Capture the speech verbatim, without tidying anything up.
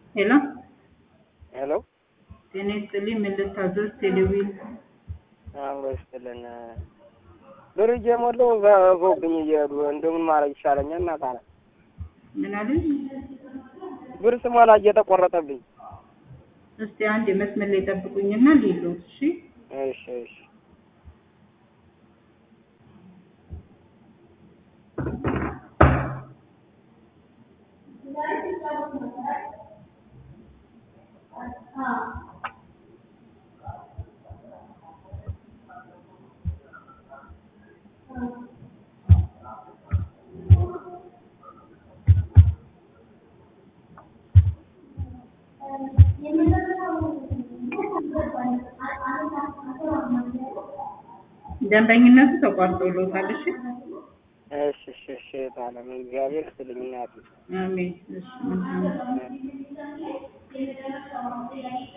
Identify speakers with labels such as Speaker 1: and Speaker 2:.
Speaker 1: ሄሎ
Speaker 2: ሄሎ
Speaker 1: ጤና ይስጥልኝ። ምን ልታዘዝ? ቴሌቪዥን
Speaker 2: አብሮ ይስጥልን። ብር እየሞላሁ በጎብኝ እየሄዱ እንደምን ማድረግ ይሻለኛል? እና ታዲያ
Speaker 1: ምን አለኝ?
Speaker 2: ብር ስሞላ እየተቆረጠብኝ።
Speaker 1: እስቲ አንድ መስመር ላይ ጠብቁኝና ሊሉት። እሺ
Speaker 2: እሺ እሺ
Speaker 1: ደንበኝነቱ ተቋርጦሎታል። እሺ
Speaker 2: እሺ እሺ እሺ ታለም እግዚአብሔር ይስጥልኝ እናቴ።
Speaker 1: አሜን። እሺ